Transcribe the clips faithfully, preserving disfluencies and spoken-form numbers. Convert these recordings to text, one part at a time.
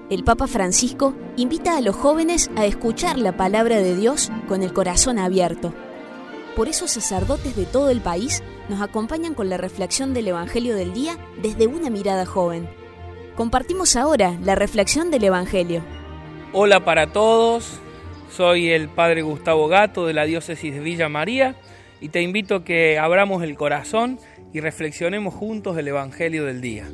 el Papa Francisco invita a los jóvenes a escuchar la palabra de Dios con el corazón abierto. Por eso sacerdotes de todo el país nos acompañan con la reflexión del Evangelio del día desde una mirada joven. Compartimos ahora la reflexión del Evangelio. Hola para todos, soy el Padre Gustavo Gato de la Diócesis de Villa María y te invito a que abramos el corazón y reflexionemos juntos el Evangelio del día.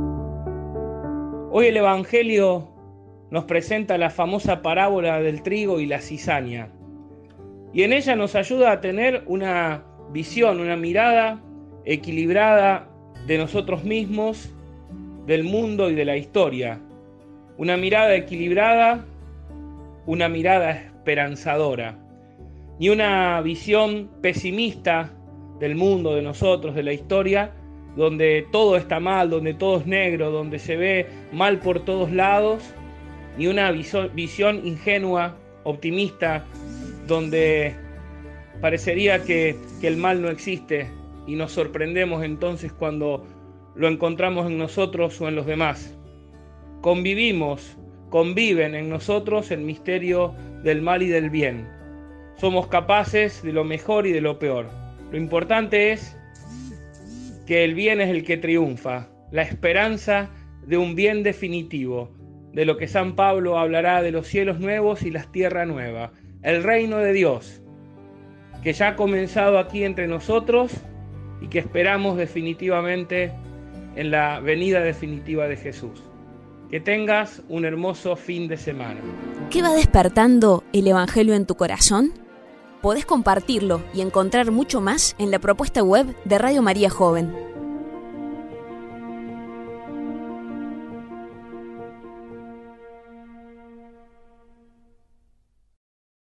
Hoy el Evangelio nos presenta la famosa parábola del trigo y la cizaña, y en ella nos ayuda a tener una visión, una mirada equilibrada de nosotros mismos, del mundo y de la historia. Una mirada equilibrada, una mirada esperanzadora, ni una visión pesimista del mundo, de nosotros, de la historia, donde todo está mal, donde todo es negro, donde se ve mal por todos lados, ni una viso- visión ingenua, optimista, donde parecería que, que el mal no existe y nos sorprendemos entonces cuando lo encontramos en nosotros o en los demás. Convivimos, conviven en nosotros el misterio del mal y del bien. Somos capaces de lo mejor y de lo peor. Lo importante es que el bien es el que triunfa, la esperanza de un bien definitivo, de lo que San Pablo hablará de los cielos nuevos y las tierras nuevas, el reino de Dios, que ya ha comenzado aquí entre nosotros y que esperamos definitivamente en la venida definitiva de Jesús. Que tengas un hermoso fin de semana. ¿Qué va despertando el Evangelio en tu corazón? Podés compartirlo y encontrar mucho más en la propuesta web de Radio María Joven.